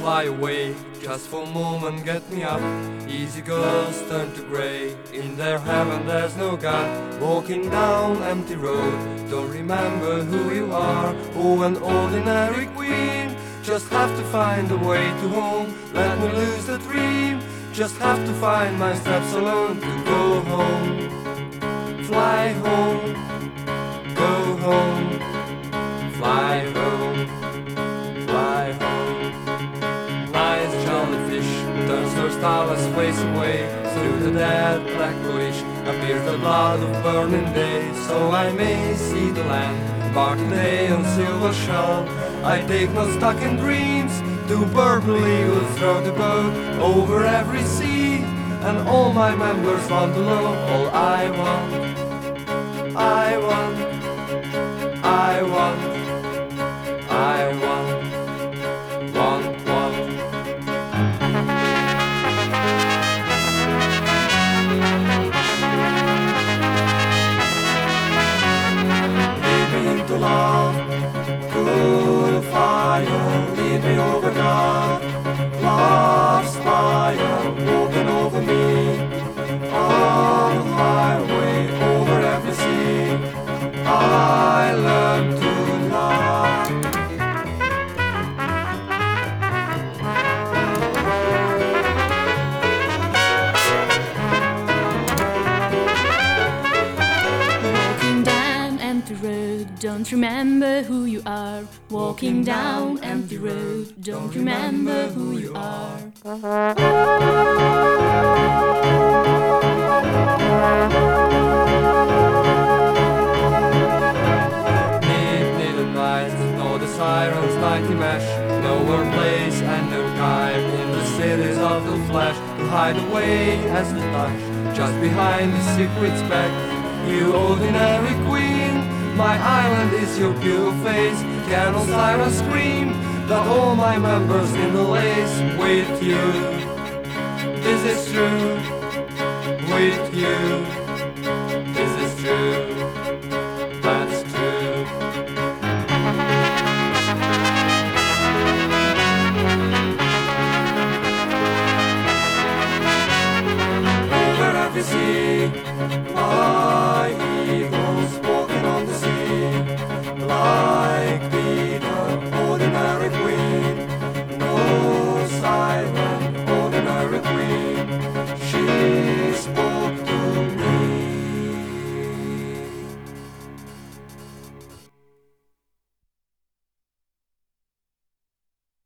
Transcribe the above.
fly away. Just for a moment get me up. Easy girls turn to grey. In their heaven there's no God. Walking down empty road. Don't remember who you are. Oh, an ordinary queen. Just have to find a way to home. Let me lose the dream. Just have to find my steps alone to go home. Fly home. Go home. Fly home. Fly home. Nice jellyfish turns her starless face away. Through the dead black bush appears the blood of burning day. So I may see the land, barking day on silver shell. I take no stock in dreams. To Burberry will throw the boat over every sea. And all my members want to know all I want. I want. I want. I want. Lead me into love, cool fire, lead me over God. Love's fire, walking over me. On the highway, over every sea, I learned to love. Walking down empty road, don't remember who you are. Walking down empty road, don't remember who you are. Needle night, no the sirens mighty mesh. Nowhere place and no time in the cities of the flesh to hide away as we touch. Just behind the secret speck, you ordinary queen. My island is your pure face. Can all sirens scream that all my members in the lace with you? This is true. With you, this is true.